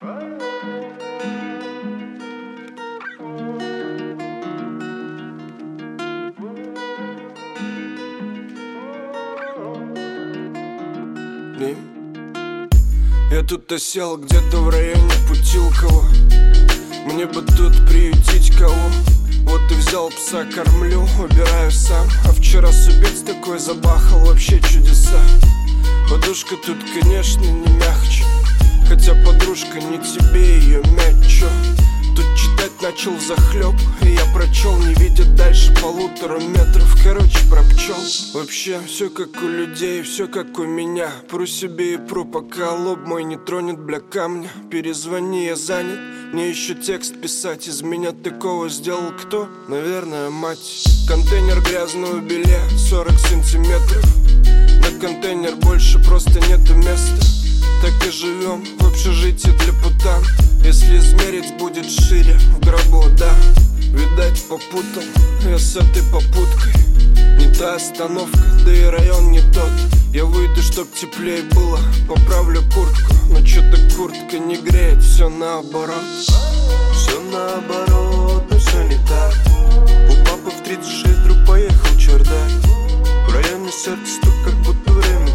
Я тут осел где-то в районе Путилково. Мне бы тут приютить кого. Вот и взял пса, кормлю, убираю сам. А вчера с убийц такой забахал, вообще чудеса. Подушка тут, конечно, не мягче, хотя подружка не тебе ее мять, чё? Тут читать начал взахлёб, и я прочел, не видя дальше 1,5 метров. Короче, про пчел. Вообще, все как у людей, все как у меня. Пру себе и пру, пока лоб мой не тронет, бля, камня. Перезвони, я занят, мне еще текст писать. Из меня такого сделал кто? Наверное, мать. Контейнер грязного белья, 40 сантиметров. На контейнер больше просто нету места. Так и живем в общежитии для путан. Если измерить будет шире в гробу, да. Видать, попутал я с этой попуткой. Не та остановка, да и район не тот. Я выйду, чтоб теплее было, поправлю куртку. Но чё-то куртка не греет, все наоборот. Все наоборот, но все не так. У папы в 36 вдруг поехал чердак. В районе сердца стук, как будто время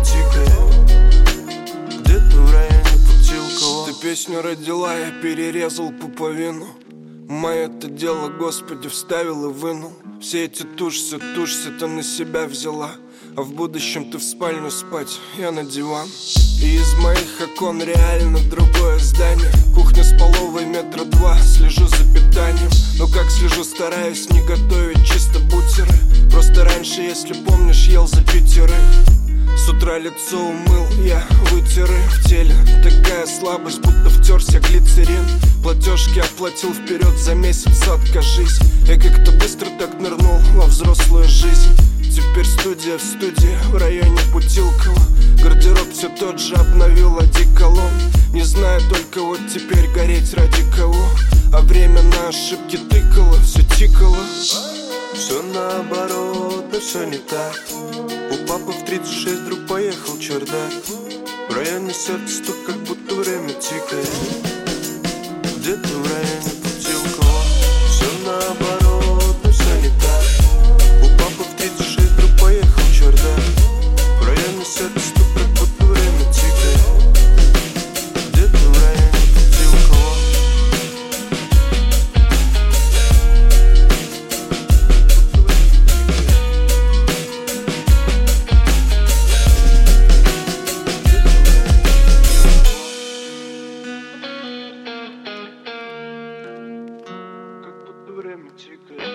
тикает. Где-то в районе Путилково. Ты песню родила, я перерезал пуповину. Мое-то дело, Господи, вставил и вынул. Все эти тушься, ты на себя взяла. А в будущем ты в спальню спать, я на диван. И из моих окон реально другое здание. Кухня столовой 2 метра, слежу за питанием. Но как слежу, стараюсь не готовить чисто бутеры. Просто раньше, если помнишь, ел за 5. С утра лицо умыл, я вытер в теле. Такая слабость, будто втерся глицерин. Платежки оплатил вперед, за месяц откажись. Я как-то быстро так нырнул во взрослую жизнь. Теперь студия в студии в районе Путилково. Гардероб все тот же, обновил одеколон. Не знаю только вот теперь гореть ради кого. А время на ошибки тыкало, все тикало. Все наоборот, но все не так. У папы в 36 вдруг поехал чердак. В районе сердца стук, как будто время тикает. Где-то в районе Путилково. Все наоборот, но все не так. У папы в 36 вдруг поехал чердак. В районе сердца стук, как будто время тикает. Где-то в районе Путилково. Время тикает.